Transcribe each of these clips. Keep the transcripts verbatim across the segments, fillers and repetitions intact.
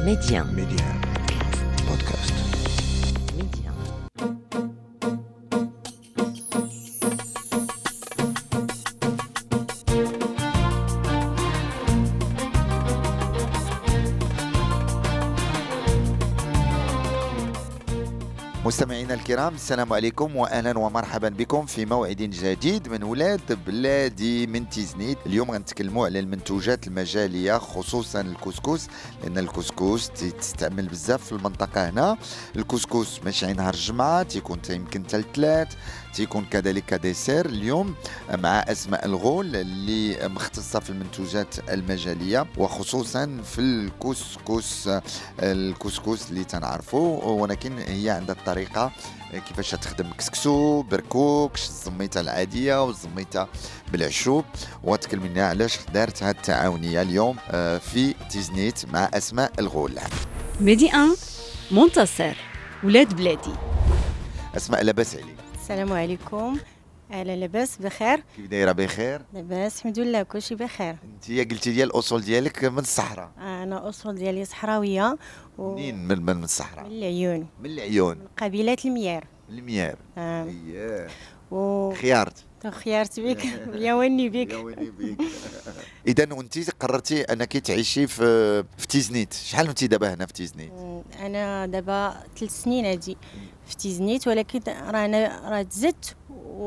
Média. Média. Podcast. Média. مستمعينا الكرام، السلام عليكم واهلا ومرحبا بكم في موعد جديد من ولاد بلادي من تيزنيت. اليوم غنتكلموا على المنتوجات المجاليه خصوصا الكسكس، لان الكسكس تستعمل بزاف في المنطقه هنا. الكسكس ماشي نهار الجمعه، تيكون يمكن حتى الثلاث، تيكون كذلك ديسير. اليوم مع اسماء الغول اللي مختصه في المنتوجات المجاليه وخصوصا في الكسكس الكسكس اللي تنعرفوا، ولكن هي عندها الطريقه كيفاش تخدم كسكسو بركوك، الزميته العاديه والزميته بالعشوب، وتكلمنا علاش دارت هذه التعاونيه اليوم في تيزنيت مع اسماء الغول. ميدي ان منتصر ولاد بلادي. اسماء، لاباس عليك؟ السلام عليكم. اهلا، لاباس بخير؟ كيف دايره؟ بخير لاباس الحمد لله، كلشي بخير. انت قلتي لي الاصول ديالك من الصحراء. انا اصول ديالي صحراويه و... منين؟ من من الصحراء؟ من العيون، من العيون، من قبيله الميار. الميار. آه. اييه و خيارت. خيارت بك ياوني بك. ياوني بك. اذا وانت قررتي انك تعيشي في في تيزنيت، شحال وانت دابا هنا في تيزنيت؟ انا دابا ثلاث سنين هادي في تيزنيت، ولكن رانا راه تزدت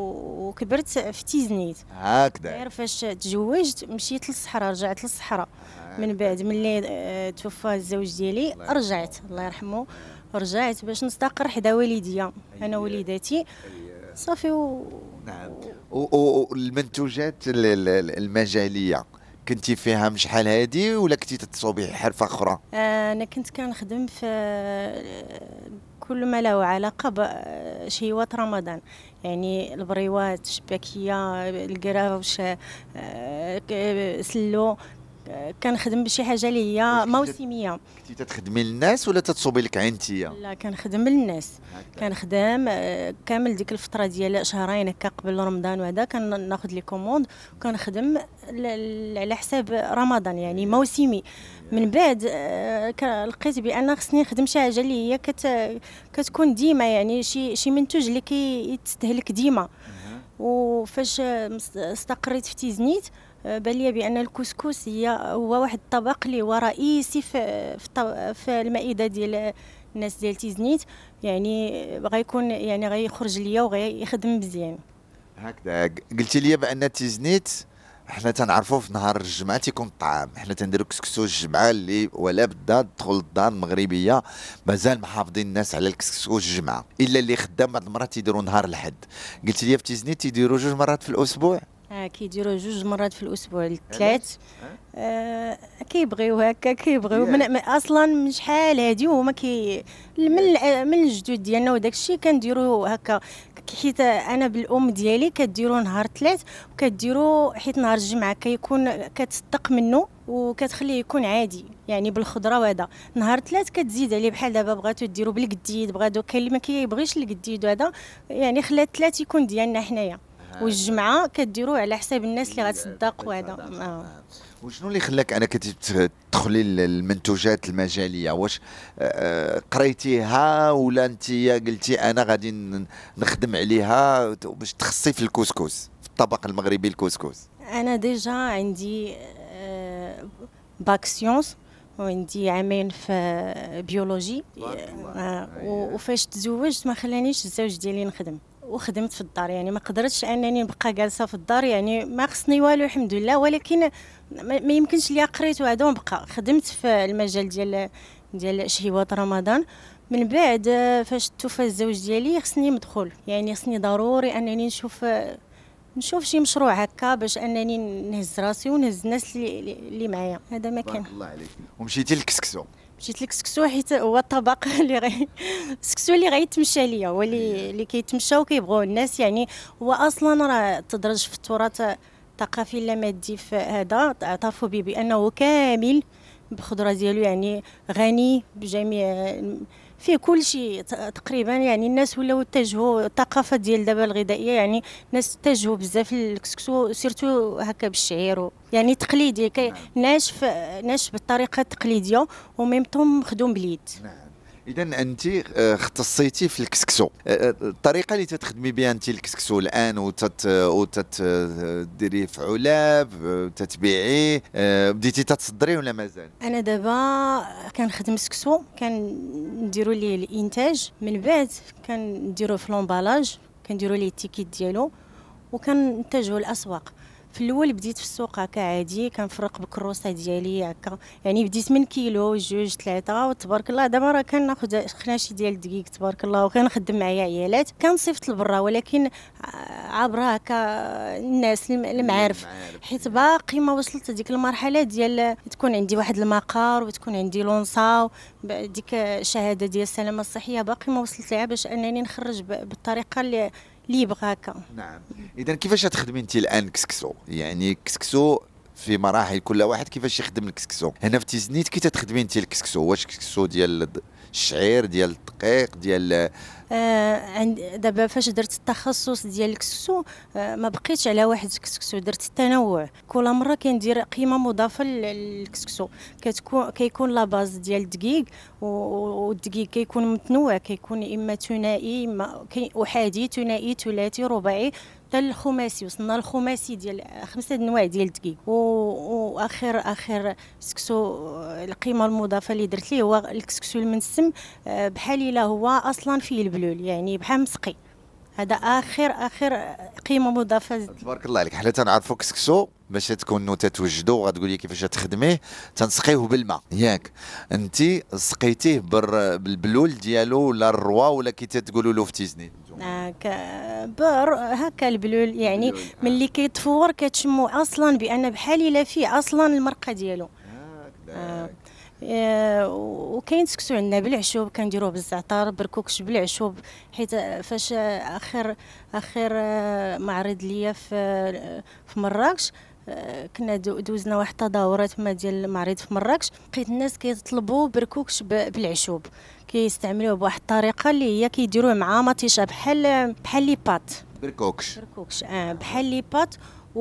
وكبرت في تيزنيت. هكذا. غير فاش تزوجت مشيت للصحراء، رجعت للصحراء من بعد ملي توفى الزوج ديالي. رجعت الله يرحمه، رجعت باش نستقر حدا والديا انا وليداتي صافي. و... نعم. والمنتوجات المجاليه كنتي فيها من شحال هادي، ولا كنتي تتصوبي حرفه اخرى؟ انا كنت كنخدم في كل ما له علاقه بشهيوات رمضان، يعني البريوات، الشباكيه، الكراوش، سلو. كنخدم بشي حاجه اللي هي موسميه. كنتي تخدمي للناس ولا تتصوبي لك عينتيه؟ لا، كنخدم للناس. كنخدم كامل ديك الفتره ديال شهرين هكا قبل رمضان، وهذا كناخذ لي كوموند وكنخدم على حساب رمضان، يعني موسمي. من بعد لقيت بان خصني نخدم شي حاجه اللي هي كت كتكون ديما، يعني شي شي منتوج اللي كيتستهلك ديما. وفاش استقريت في تيزنيت بان لي بان الكسكس هي هو واحد الطبق اللي هو رئيسي في في, في المائده ديال الناس ديال تيزنيت، يعني غيكون يعني غيخرج ليا وغيخدم مزيان. هكذا. قلتي لي بان تيزنيت حنا تنعرفوا في نهار الجمعه تيكون الطعام، حنا تنديروا كسكسو الجمعه اللي ولا بدا تدخل الدار المغربيه مازال محافظين الناس على الكسكسو الجمعه، الا اللي خدام بعض المرات تيديروا نهار الحد. قلتي لي في تيزنيت تيديروا جوج مرات في الاسبوع؟ اه كيديروا جوج مرات في الاسبوع، الثلاث. آه كيبغيو هكا، كيبغيو من, من اصلا من شحال هادي وهما كي من من الجدود ديالنا وداك الشيء كنديروا هكا، حيت انا بالام ديالي كديروا نهار الثلاث وكديروا حيت نهار الجمعه كيكون كتصدق منه وكتخليه يكون عادي يعني بالخضره. وهذا نهار الثلاث كتزيد عليه، بحال دابا بغاتو ديروا بالقديد، بغاتو كاين اللي ما كيبغيش القديد، وهذا يعني خلى الثلاث يكون ديالنا حنايا. والجمعه كديروا على حساب الناس اللي غتصدق. وهذا آه. وشنو اللي خلاك انك تدخلي المنتوجات المجاليه؟ واش آه قريتيها ولا انت قلتي انا غادي نخدم عليها باش تخصي في الكسكس، في الطبق المغربي الكسكس؟ انا ديجا عندي آه باك سيونس، وعندي عامين في بيولوجي. آه وفاش تزوجت ما خلانيش الزوج ديالي نخدم، وخدمت في الدار، يعني ما قدرتش انني نبقى جالسه في الدار، يعني ما خصني والو الحمد لله، ولكن ما يمكنش ليا قريت وهذا ونبقى خدمت في المجال ديال ديال شهيوات رمضان. من بعد فاش توفى الزوج ديالي خصني مدخول، يعني خصني ضروري انني نشوف نشوف شي مشروع هكا باش انني نهز راسي ونهز الناس اللي اللي معايا. هذا ما كان. الله عليك. ومشيتي للكسكسو؟ مشيت للكسكسو حيت هو الطبق اللي غي الكسكسو اللي غيتمشى ليا، هو اللي اللي كيتمشى وكيبغوه الناس، يعني هو اصلا راه تدرج في التراث الثقافي اللامادي في هذا. اعترفوا به بانه كامل بخضره ديالو، يعني غني بجميع فيه كل شيء تقريبا. يعني الناس ولاو اتجهوا الثقافه ديال دابا الغذائيه، يعني الناس اتجهوا بزاف للكسكسو سيرتو هكا بالشعير، يعني تقليدي ناشف ناشف بالطريقه التقليديه وميم طون مخدوم باليد. اذا انت اختصيتي في الكسكسو، الطريقه اللي تتخدمي بها انت الكسكسو الان وتت وتديريه في علاب تتبيعيه، بديتي تتصدريه ولا مازال؟ انا دابا كنخدم سكسو، كنديروا ليه الانتاج، من بعد كنديروه في لومبالاج، كنديروا ليه التيكيت ديالو وكننتجوه الاسواق. في الاول بديت في السوق هكا عادي، كنفرق بالكروسه ديالي هكا، يعني بديت من كيلو جوج ثلاثه وتبارك الله. دابا راه كناخذ خناشي ديال الدقيق تبارك الله، وكنخدم معايا عيالات، كنصيفط لبرا، ولكن عبر هكا الناس المعارف، حيت باقي ما وصلت ديك المرحله ديال تكون عندي واحد المقر وتكون عندي لونسا ديك الشهاده ديال السلامه الصحيه، باقي ما وصلت لها باش انني نخرج بالطريقه اللي اللي يبغى هكا. نعم. اذا كيفاش تخدمي انت الان كسكسو؟ يعني كسكسو في مراحل، كل واحد كيفاش يخدم الكسكسو. هنا في تيزنيت كي تخدمي انت الكسكسو، واش كسكسو ديال الشعير ديال الدقيق ديال آه عند دابا فاش درت التخصص ديال الكسكسو، آه ما بقيتش على واحد الكسكسو، درت التنوع. كل مره كندير قيمه مضافه للكسكسو، كتكون كيكون لا باز ديال الدقيق، والدقيق كيكون متنوع، كيكون اما ثنائي اما احادي ثنائي ثلاثي رباعي حتى الخماسي. وصلنا للخماسي ديال خمسه انواع ديال الدقيق. واخر اخر كسكسو القيمه المضافه اللي درت ليه هو الكسكسو المنسم، بحال الا هو اصلا فيه البلول، يعني بحال مسقي. هذا اخر اخر قيمه مضافه. تبارك الله عليك. حنا تنعرفوا كسكسو باش تكونوا تتوجدوا وغتقولي كيفاش تخدميه، تنسقيوه بالماء ياك. انت سقيتيه بالبلول ديالو ولا الروا ولا كي تقولوا له في تيزنيت؟ هكا بر هكا البلول، يعني ملي كيتفور كتشمو اصلا بان بحال الا فيه اصلا المرقه ديالو. هكذا. آه وكاين سكسو عندنا بالعشوب، كنديروه بالزعتر بركوكش بالعشوب، حيت فاش اخر اخر معرض ليا في في مراكش، كنا دوزنا واحد التظاهرات تما ديال المعرض في مراكش، لقيت الناس كيطلبوا بركوكش بالعشوب، كيستعملوه بواحد الطريقه اللي هي كيديروه مع مطيشه بحال بحال لي بات. بركوكش بركوكش اه بحال لي بات.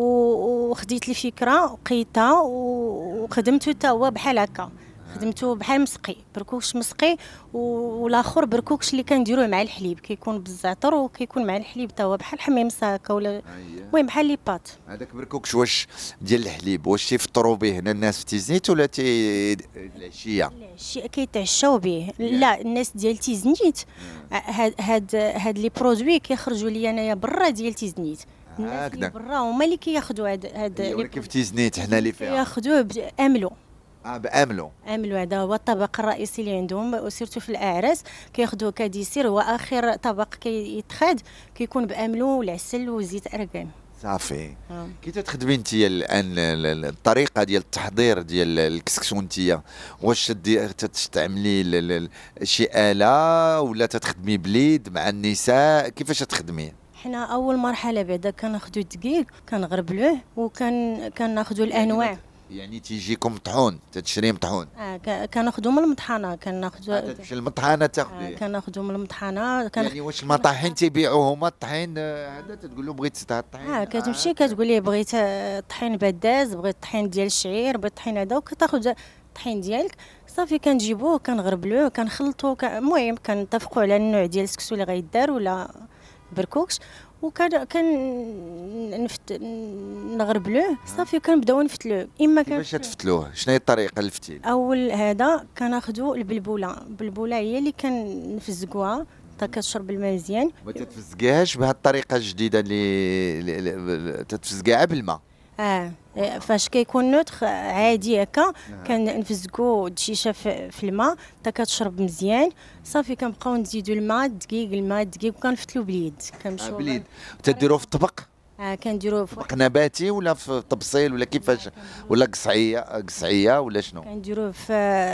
وخديت الفكره وقيتها وخدمته حتى هو بحال هكا، خدمته بحال مسقي، بركوكش مسقي. والاخر بركوكش اللي كنديروه مع الحليب، كيكون بالزعتر وكيكون مع الحليب حتى هو بحال حميمصه هكا ولا المهم بحال لي بات. هذاك بركوكش واش ديال الحليب، واش تيفطروا به هنا الناس في تيزنيت ولا تي العشيه؟ العشيه كيتعشاو به. لا الناس ديال تيزنيت هاد هاد هاد لي برودوي كيخرجوا لي انايا برا ديال تيزنيت. الناس اللي برا هما اللي كياخذوا هاد هاد ولكن في تيزنيت حنا اللي فيها كياخذوه باملو. اه باملو. املو هذا هو الطبق الرئيسي اللي عندهم، وسيرتو في الاعراس كياخذوه كديسير، هو اخر طبق كيتخاد كيكون باملو والعسل وزيت ارغان. صافي. آه. كي تخدمي انت الان الطريقه ديال التحضير ديال الكسكسو انت، واش تستعملي شي اله ولا تخدمي بليد مع النساء؟ كيفاش تخدميه؟ حنا اول مرحله بعدا كناخذوا الدقيق كنغربلوه وكان كناخذوا الانواع. يعني تيجيكم مطحون، تتشري مطحون؟ اه كناخذوا من المطحنه، كناخذوا تمشي للمطحنه تاخذيه؟ آه كناخذوا من المطحنه. كان يعني واش المطاحين تيبيعوه هما الطحين هذا؟ تتقول له بغيت تستها الطحين؟ اه كتمشي كتقول ليه بغيت الطحين بداز، بغيت الطحين ديال الشعير، بغيت الطحين هذا، وكتاخذ الطحين ديالك صافي. كنجيبوه كنغربلوه كنخلطوه، المهم كنتفقوا على النوع ديال السكسو اللي غيدار ولا بركوكش، وكان كان نفت نغربلوه صافي. كنبداو نفتلوه. اما كان كيفاش تفتلوه؟ شنو هي الطريقه الفتيل؟ اول هذا كناخذوا البلبوله. البلبوله هي اللي كنفزقوها حتى كتشرب الماء مزيان. ما تتفزقيهاش بهذه الطريقه الجديده اللي تتفزقيها بالماء؟ اه فاش كيكون نوتخ عادي هكا كنفزقوا الدشيشه في, في الماء حتى كتشرب مزيان صافي. كنبقاو نزيدوا الماء الدقيق الماء الدقيق وكنفتلو باليد. كنمشيو آه باليد. تديروه في طبق؟ اه كنديروه في طبق نباتي ولا في طبسيل ولا كيفاش؟ ولا قصعيه قصعيه ولا شنو؟ كنديروه في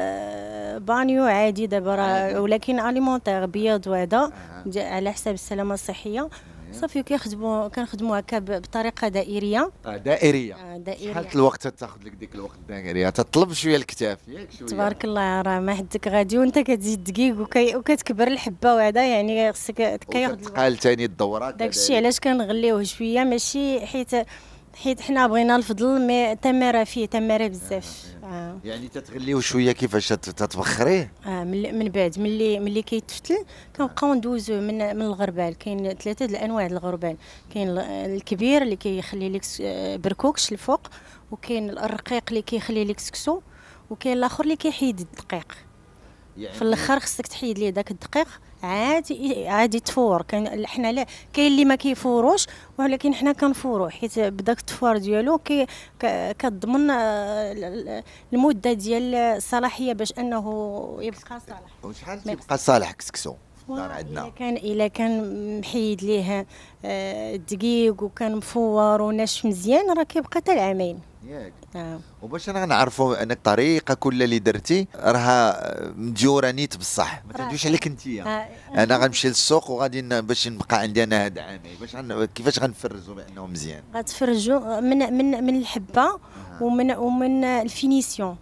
بانيو عادي دابا راه، ولكن اليمونتير بيض وهذا على حساب السلامه الصحيه. صافي كيخدموا كنخدموا هكا ب- بطريقه دائريه. آه دائريه. آه، شحال دائريه. الوقت تاخذ لك ديك الوقت الدائريه؟ تطلب شويه الكتاف ياك شويه. تبارك الله، راه ما حدك غادي وانت كتزيد دقيق وكي وكتكبر الحبه وهذا، يعني خصك كياخذ الوقت. وتتقال ثاني الدورات. داكشي علاش كنغليوه شويه، ماشي حيت حيت حنا بغينا الفضل، مي تماره فيه تماره بزاف. آه. يعني تتغليو شويه كيفاش تت- تتبخريه؟ اه من من بعد ملي ملي كيتفتل كنبقاو ندوزو من من الغربال. كاين ثلاثه د الانواع د الغربال، كاين ال- الكبير اللي كيخلي لك س- آه، بركوكش الفوق، وكاين الرقيق اللي كيخلي لك سكسو، وكاين الاخر اللي كيحيد الدقيق. يعني في الاخر خصك تحيد ليه داك الدقيق عادي عادي تفور. كاين حنا لا كاين اللي ما كيفوروش، ولكن حنا كنفورو حيت بداك التفوار ديالو كي ك- كتضمن آه، ال- ال- المده ديال الصلاحيه باش انه يبقى صالح. وشحال ما تيبقى صالح كسكسو في الدار الا عندنا؟ كان الا كان محيد ليه آه، الدقيق وكان مفور وناشف مزيان راه كيبقى حتى العامين. ياك. آه. وباش انا نعرفوا ان الطريقه كل اللي درتي راها مديوره نيت بصح، ما تدويش عليك انتيا. آه. انا غنمشي للسوق وغادي ن- باش نبقى عندي انا هاد عامي، باش غن... كيفاش غنفرزوا بانه مزيان؟ غتفرجوا من من من الحبه ومن ومن الفينيسيون.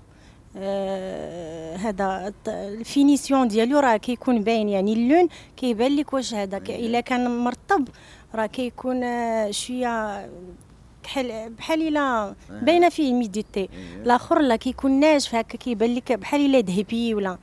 آه هذا الط- الفينيسيون ديالو راه كيكون باين، يعني اللون كيبان لك واش هذا ك- الا كان مرطب راه كيكون آه، شويه بحال بحال الا باينه فيه الميديتي. الاخر لا كيكون ناشف هكا كيبان لك بحال الا ذهبي ولا.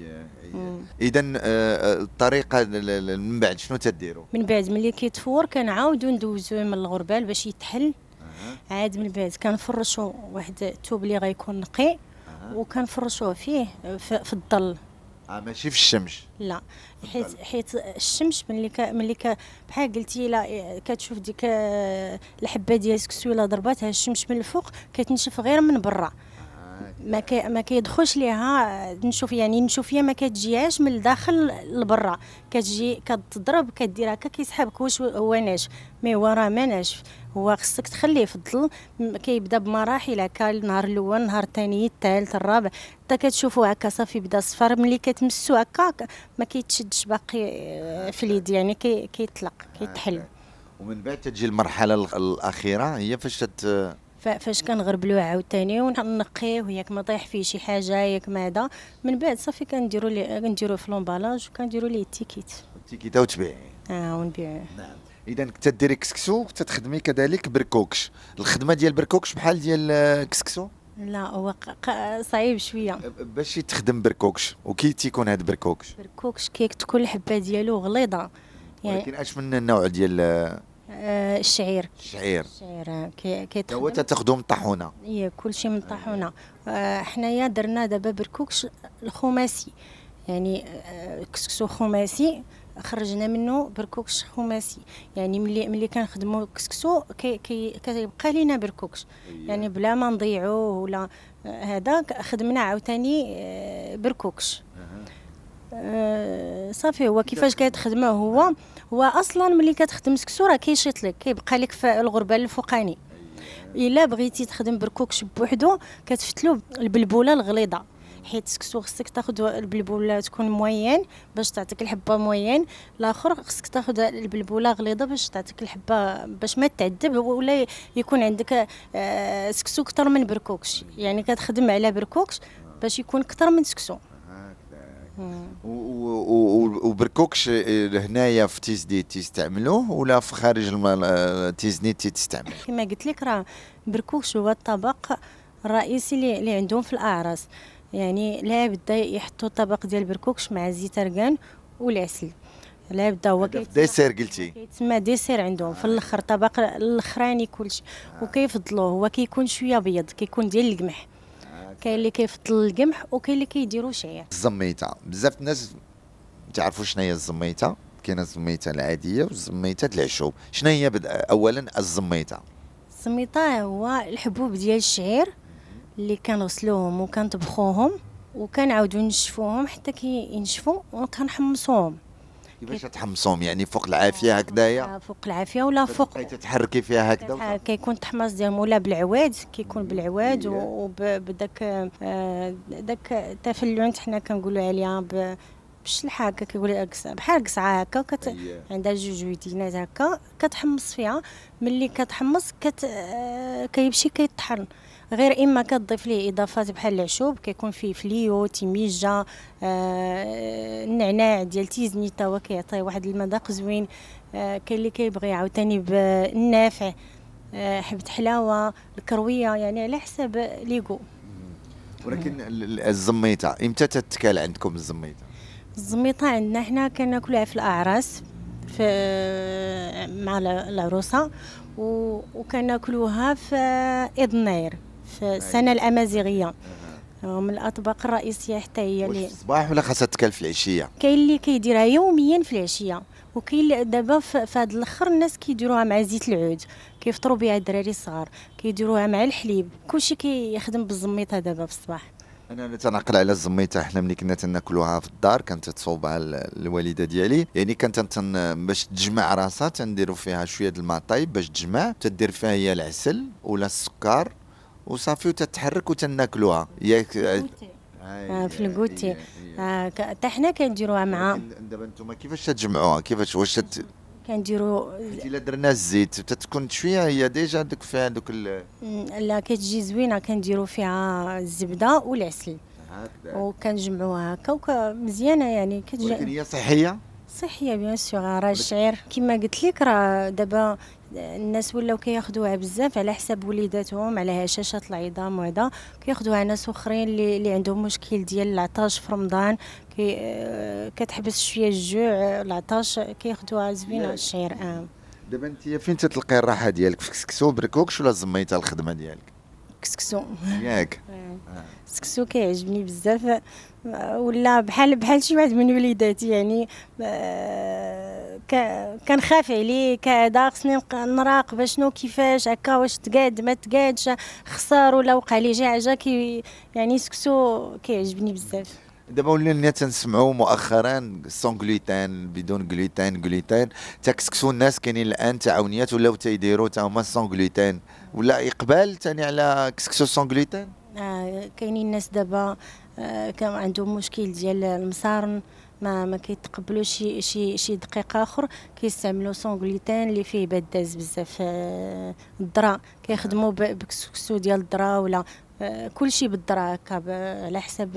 اذا الطريقه ل- ل- من بعد شنو تديروا؟ من بعد ملي كيتفور كنعاودو ندوزوه من الغربال باش يتحل. عاد من بعد كنفرشوا واحد الثوب اللي غيكون نقي، وكنفرشوه فيه في, في الظل. اه ماشي في الشمس. لا حيت حيت الشمس ملي ك ملي ك بحال قلتي لا كتشوف ديك آه، الحبه ديال السكسو الا ضرباتها الشمس من الفوق كتنشف غير من برا، ما كي ما كيدخلش ليها نشوف، يعني نشوفيه ما كتجيهاش من الداخل لبرا، كتجي كتضرب كدير هكا كيسحبك واش هو ناشف، مي هو راه ما ناشف. هو خصك تخليه في الظل، م- كيبدا بمراحل هكا، النهار الاول النهار الثاني الثالث الرابع حتى كتشوفوا هكا صافي بدا صفر. ملي كتمسو هكا ك- ما كيتشدش باقي آه، في اليد، يعني كي كيطلق كيتحل. ومن بعد تجي المرحله ال- الاخيره هي فاش تت... ف- فاش كنغربلوه عاوتاني ونقيه، ياك ما طيح فيه شي حاجه ياك ما هذا، من بعد صافي كنديروا ليه كنديروا في لومبالاج وكنديروا ليه التيكيت. تيكيتا وتبيعي. اه ونبيعوه. نعم. اذا كنت ديري كسكسو وتتخدمي كذلك بركوكش. الخدمه ديال بركوكش بحال ديال آه، كسكسو؟ لا هو ق- ق- صعيب شويه. باش يتخدم بركوكش وكي تيكون هاد بركوكش؟ بركوكش كيك تكون الحبه ديالو غليظه، يعني ولكن اش من النوع ديال آه، آه الشعير. الشعير؟ الشعير آه، كي هو كيتخدم تتاخذو من الطاحونه؟ هي كلشي من طاحونه. آه حنايا درنا دابا بركوكش الخماسي، يعني آه كسكسو خماسي خرجنا منه بركوكش خماسي. يعني ملي ملي كنخدموا كسكسو كي كي كيبقى لينا بركوكش، يعني بلا ما نضيعوه ولا آه، هذا ك- خدمنا عاوتاني آه، بركوكش. آه، صافي هو كيفاش كيتخدمه هو هو اصلا ملي كتخدم سكسو راه كيشيط لك كيبقى لك في الغربال الفوقاني. الا بغيتي تخدم بركوكش بوحدو كتفتلو البلبوله الغليظه، حيت سكسو خصك تاخذ البلبوله تكون موين باش تعطيك الحبه موين، الاخر خصك تاخذ البلبوله غليظه باش تعطيك الحبه باش ما تعذب ولا يكون عندك آه، سكسو اكثر من بركوكش، يعني كتخدم على بركوكش باش يكون اكثر من سكسو. مم. و- و- و- وبركوكش آه، هنايا في تيزديد تيستعملوه ولا في خارج الم- آه، تيزنيت تيستعمل؟ كما قلت لك راه بركوكش هو الطبق الرئيسي اللي اللي عندهم في الاعراس، يعني لا بدا يحطوا طبق ديال بركوكش مع الزيت اركان والعسل، لا بدا هو هذا في كيتسمى- ديسير قلتي؟ كيتسمى ديسير عندهم في الاخر، طبق الاخراني كلشي. وكيفضلوه هو كيكون شويه بيض، كيكون ديال القمح. كاين اللي كيفضل القمح وكاين اللي كيديروا شعير. الزميته بزاف الناس تعرفوا شنو هي الزميته؟ كاينه الزميته العاديه والزميته العشوب. شنو هي بد... اولا الزميته؟ السميطه هو الحبوب ديال الشعير اللي كنغسلوهم وكنطبخوهم وكنعاودو نشفوهم حتى كينشفوا وكنحمصوهم. كيفاش تحمصوهم؟ يعني فوق العافيه هكذايا؟ فوق العافيه ولا فوق تبقاي تتحركي فيها هكذا ح- وصافي؟ كيكون التحماص ديالهم ولا بالعواد، كيكون بالعواد وبداك داك التفلونت حنا كنقولوا عليها ب- بالشلحه هكا كيقول بحال قصعه هكا كت... أيه. عندها جوج ويدينات هكا كتحمص فيها. ملي كتحمص كت... آه، كيمشي كيطحن. غير اما كتضيف ليه اضافات بحال العشوب كيكون فيه فليو تيميجه آه النعناع ديال تيزني تا هو كيعطي واحد المذاق زوين. آه كاين اللي كيبغي عاوتاني بالنافع آه حبه حلاوه الكرويه يعني على حساب ليغو. ولكن ال- الزميته امتى تتكال عندكم الزميته؟ الزميطه عندنا حنا كناكلوها في الاعراس في مع العروسه و- وكناكلوها في اذنير في السنه الامازيغيه. من الاطباق الرئيسيه حتى هي واش اللي في الصباح ولا خاصها تتكال في العشيه؟ كاين اللي كيديرها يوميا في العشيه وكاين اللي دابا في في هذا الاخر الناس كيديروها مع زيت العود كيفطروا بها الدراري الصغار كيديروها مع الحليب كلشي كيخدم بالزميطه دابا في الصباح. انا اللي تنعقل على الزميته حنا ملي كنا تناكلوها في الدار كانت تصوبها ال- الوالده ديالي يعني كانت تن باش تجمع راسها تنديروا فيها شويه د الماء طايب باش تجمع تدير فيها هي العسل ولا السكر وصافي وتتحرك وتناكلوها ياك. آه في الكوتي حتى حنا كنديروها مع دابا انتم كيفاش تجمعوها كيفاش واش تت... كنديروا الا درنا الزيت تتكون شويه هي ديجا دوك فيها دوك ال... لا كتجي زوينه كنديروا فيها الزبده والعسل هكذا وكنجمعوها هكا وك- مزيانه يعني ولكن كتجي هي صحيه. صحيه بيان سور. راه الشعير كما قلت لك راه دابا الناس ولاو كياخذوها بزاف على حساب وليداتهم على هشاشه العظام وهذا كياخذوها ناس اخرين اللي, اللي عندهم مشكل ديال العطاش في رمضان كي آه، كتحبس شويه الجوع آه، العطاش كياخذوها زوينه الشعير. اه دابا انت فين تتلقي الراحه ديالك في كسكسو بركوكش ولا زميتها الخدمه ديالك كسكسو ياك؟ السكسو كيعجبني بزاف آه، ولا بحال بحال شي واحد من وليداتي يعني آه، ك- كنخاف عليه كذا خصني نق- نراقب شنو كيفاش هكا واش تقاد ما تقادش خسر ولا وقع ليه شي حاجه كي يعني السكسو كيعجبني بزاف. دابا ولينا تنسمعوا مؤخرا سون غلوتين بدون غلوتين غلوتين تا كسكسو الناس كاينين الان تعاونيات ولاو تيديروا تا هما سون غلوتين ولا اقبال ثاني على كسكسو سون غلوتين. آه كاينين الناس دابا آه كان عندهم مشكل ديال المصارن ما ما كيتقبلوش شي شي شي دقيق اخر كيستعملوا سون غلوتين اللي فيه بداز بزاف آه الذره كيخدموا ب- بكسكسو ديال الذره ولا آه كلشي بالذره هكا ب- على حساب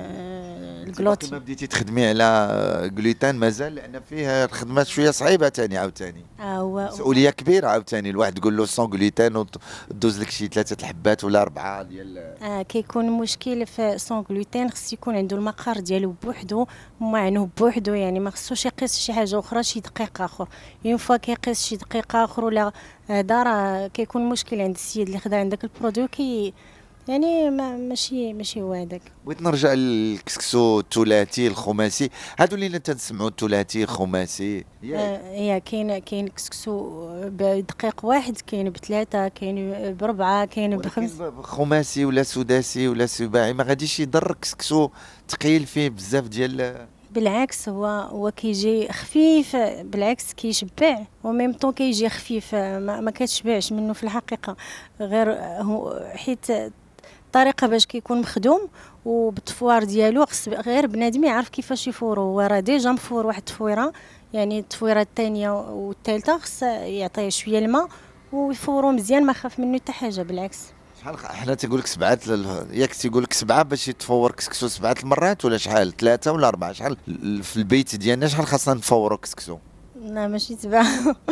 آه باقي الكلوتي. ما بديتي تخدمي على غلوتين مازال لان فيه الخدمه شويه صعيبه ثاني عاوتاني آه هو مسؤوليه كبيره عاوتاني الواحد تقول له سون غلوتين ودوز لك شي ثلاثه الحبات ولا اربعه ديال آه كيكون مشكل في سون غلوتين خص يكون عنده المقار ديالو بوحدو معينه بوحدو يعني ما خصوش يقيس شي حاجه اخرى شي دقيق اخر اون فوا كيقيس شي دقيق اخر ولا هذا راه كيكون مشكل عند السيد اللي خدا عندك البرودوي كي يعني ما ماشي ماشي هو هذاك. بغيت نرجع للكسكسو الثلاثي الخماسي هادو اللي تنسمعوا الثلاثي الخماسي ياك؟ آه هي كاين كاين كسكسو بدقيق واحد كاين بثلاثه كاين بربعه كاين بخمس. ولكن خماسي ولا سداسي ولا سباعي ما غاديش يضر كسكسو ثقيل فيه بزاف ديال بالعكس هو هو كيجي خفيف بالعكس كيشبع وميم طون كيجي خفيف ما, ما كتشبعش منه في الحقيقه غير هو حيت الطريقه باش كيكون مخدوم وبالتفوار ديالو خص غير بنادم يعرف كيفاش يفورو هو راه ديجا مفور واحد التفويره يعني التفويره الثانيه والثالثه خص يعطيه شويه الماء ويفورو مزيان ما خاف منه حتى حاجه بالعكس. شحال حنا تيقول لك سبعه لل- ياك تيقول لك سبعه باش يتفور كسكسو سبعه المرات ولا شحال ثلاثه ولا اربعه شحال ال- في البيت ديالنا شحال خاصنا نفوروا كسكسو؟ لا ماشي سبعه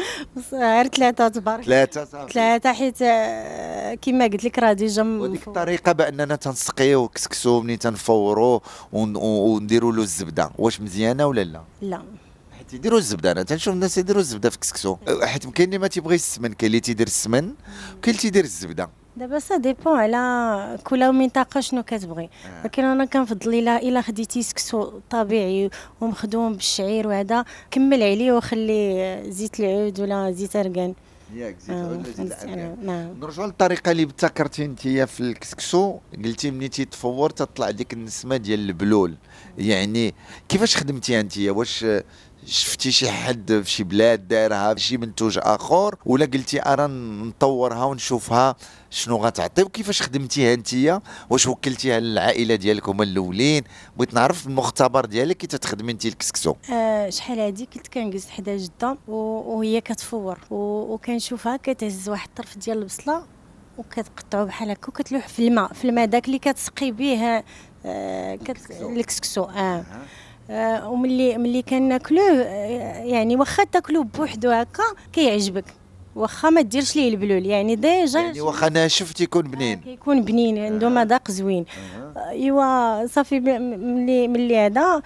غير ثلاثه تبارك ثلاثه صافي. ثلاثه حيت آه، كما قلت لك راه ديجا وديك مفور. الطريقه باننا تنسقيو كسكسو ملي تنفوروا ون- ونديروا له الزبده واش مزيانه ولا لا؟ لا حيت يديروا الزبده انا تنشوف الناس يديروا الزبده في كسكسو حيت كاين اللي ما تيبغي السمن كاين اللي تيدير السمن وكاين اللي تيدير الزبده. دابا سا ديبون على كل منطقه شنو كتبغي لكن انا كنفضل الا الا خديتي سكسو طبيعي ومخدوم بالشعير وهذا كمل عليه وخلي زيت العود ولا زيت اركان. ياك زيت آه، عود ولا زيت فهمت الأركان. أنا، نعم. نرجعوا للطريقه اللي ابتكرتي انت في الكسكسو قلتي ملي تيتفور تطلع ديك النسمه ديال البلول يعني كيفاش خدمتيها انت واش شفتي شي حد في شي بلاد دارها في شي منتوج اخر، ولا قلتي ارا نطورها ونشوفها شنو غتعطي؟ وكيفاش خدمتيها انتيا؟ واش وكلتيها للعائله ديالك هما الاولين؟ بغيت نعرف المختبر ديالك كي تخدمي انتي الكسكسو. آه شحال هادي كنت كنجلس حدا جده وهي كتفور وكنشوفها كتهز واحد الطرف ديال البصله وكتقطعو بحال هكا وكتلوح في الماء في الماء داك اللي كتسقي به آه كت... الكسكسو. اه, آه وملي ملي كناكلوه آه يعني واخا تاكلوه بوحدو هكا كيعجبك، واخا ما ديرش ليه البلول يعني ديجا يعني واخا ناشف تيكون بنين. آه كيكون بنين عنده مذاق زوين. آه ايوا صافي ملي ملي هذا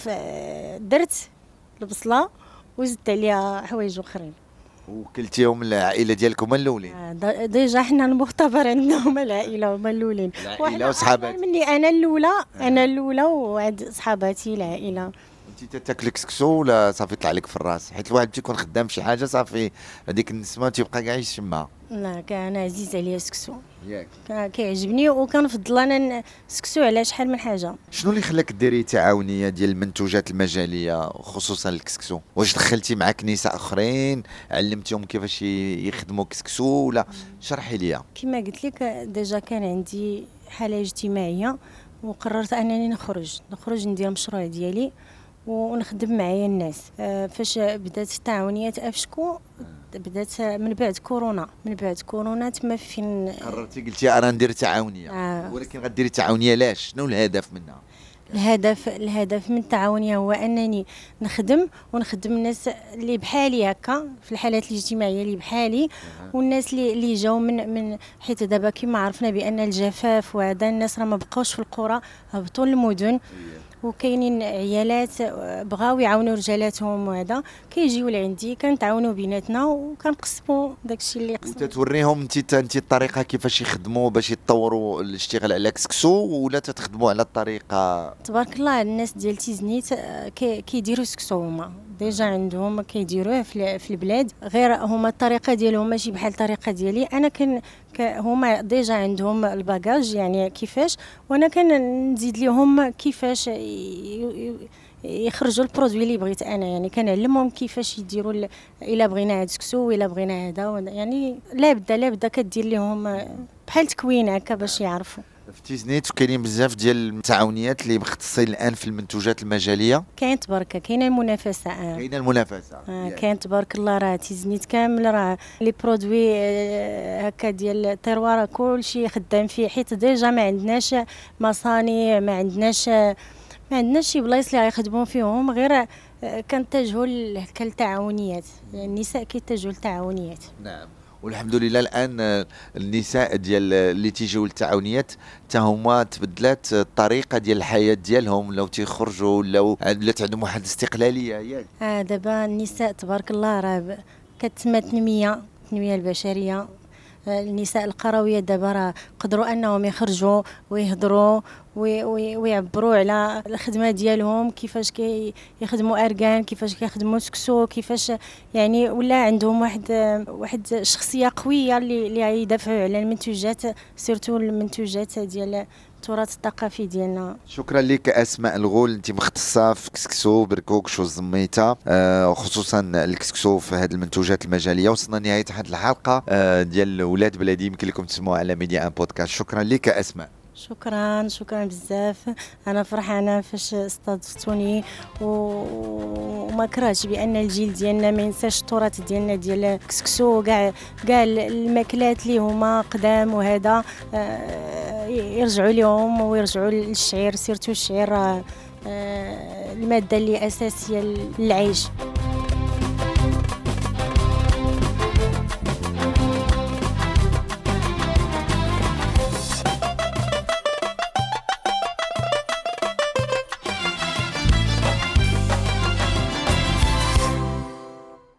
درت البصله وزدت عليها حوايج اخرين وكلتيهم العائله ديالكم الاولين. آه ديجا حنا المختبر عندنا هما العائله هما الاولين، العائله وصحاباتي مني انا الاولى. آه. انا الاولى وعند صحاباتي العائله. انت تاكل كسكسو ولا صافي طلع لك في الراس؟ حيت الواحد تيكون خدام في شي حاجه صافي هذيك النسمه تيبقى كاع يشمها. لا كان عزيز عليا السكسو ياك كيعجبني وكنفضل انا السكسو على شحال من حاجه. شنو اللي خلاك ديري تعاونيه ديال المنتوجات المجاليه خصوصا الكسكسو؟ واش دخلتي معاك نساء اخرين علمتيهم كيفاش يخدموا كسكسو ولا؟ شرحي لي. كما قلت لك ديجا كان عندي حاله اجتماعيه وقررت انني نخرج نخرج ندير المشروع ديالي ونخدم معايا الناس. آه فاش بدات التعاونيات افشكو بدات من بعد كورونا. من بعد كورونا تما فين قررتي قلتي انا ندير تعاونيه. آه. ولكن غديري تعاونيه لاش؟ شنو الهدف منها؟ الهدف الهدف من التعاونيه هو انني نخدم ونخدم الناس اللي بحالي هكا في الحالات الاجتماعيه اللي بحالي. أه. والناس اللي اللي جاوا من من حيت دابا كما عرفنا بان الجفاف وهذا الناس راه ما بقاوش في القرى هبطوا للمدن. وكاينين عيالات بغاو يعاونوا رجالاتهم وهذا كيجيو لعندي كنتعاونوا بيناتنا وكنقسموا داكشي اللي قسموا. وتتوريهم انت انت الطريقه كيفاش يخدموا باش يتطوروا الاشتغال على كسكسو ولا تتخدموا على الطريقه؟ تبارك الله الناس ديال تيزنيت كيديروا سكسو هما ديجا عندهم كيديروه في, في البلاد، غير هما الطريقه ديالهم ماشي بحال الطريقه ديالي انا. كان هما ديجا عندهم الباجاج يعني كيفاش، وانا كنزيد لهم كيفاش يخرجوا البرودوي اللي بغيت انا. يعني كنعلمهم كيفاش يديروا الا بغينا هاد السكسو ولا بغينا هذا، يعني لا بدا لا بدا كدير لهم بحال تكوين هكا باش يعرفوا. في تيزنيت كاينين بزاف ديال التعاونيات اللي مختصين الان في المنتوجات المجاليه. كاين تبارك كاينه المنافسه. آه. كاينه المنافسه. آه. كاين تبارك الله راه تيزنيت كامل راه لي برودوي آه هكا ديال التروار كلشي خدام فيه، حيت ديجا ما عندناش مصانع، ما عندناش ما عندناش شي بلايص اللي غيخدموا فيهم، غير آه كنتجهوا للتعاونيات. يعني النساء كيتجهوا للتعاونيات. نعم والحمد لله الان النساء ديال اللي تيجيو للتعاونيات حتى هما تبدلات الطريقه ديال الحياه ديالهم، لو تيخرجوا لو ولات عندهم واحد الاستقلاليه ياك. اه دابا النساء تبارك الله راه كتسمى التنميه التنميه البشريه. النساء القرويات دابا راه قدروا انهم يخرجوا ويهضروا ويعبروا على الخدمه ديالهم، كيفاش كيخدموا اركان، كيفاش كيخدموا سكسو، كيفاش يعني ولا عندهم واحد واحد الشخصيه قويه اللي اللي يدافعوا على المنتوجات، سيرتو المنتوجات ديال التراث الثقافي ديالنا. شكرا لك اسماء الغول، انت مختصه في كسكسو بركوكش والزميته، آه خصوصا الكسكسو في هذه المنتوجات المجاليه. وصلنا لنهايه هذه الحلقه آه ديال ولاد بلادي، يمكن لكم تسمعوا على ميديا ان بودكاست. شكرا لك اسماء. شكرا شكرا بزاف، انا فرحانه فاش استضفتوني وما كرهتش بان الجيل ديالنا ما ينساش التراث ديالنا ديال الكسكسو، كاع كاع الماكلات اللي هما قدام وهذا يرجعوا لهم ويرجعوا للشعير، سيرتو الشعير الماده اللي اساسيه للعيش.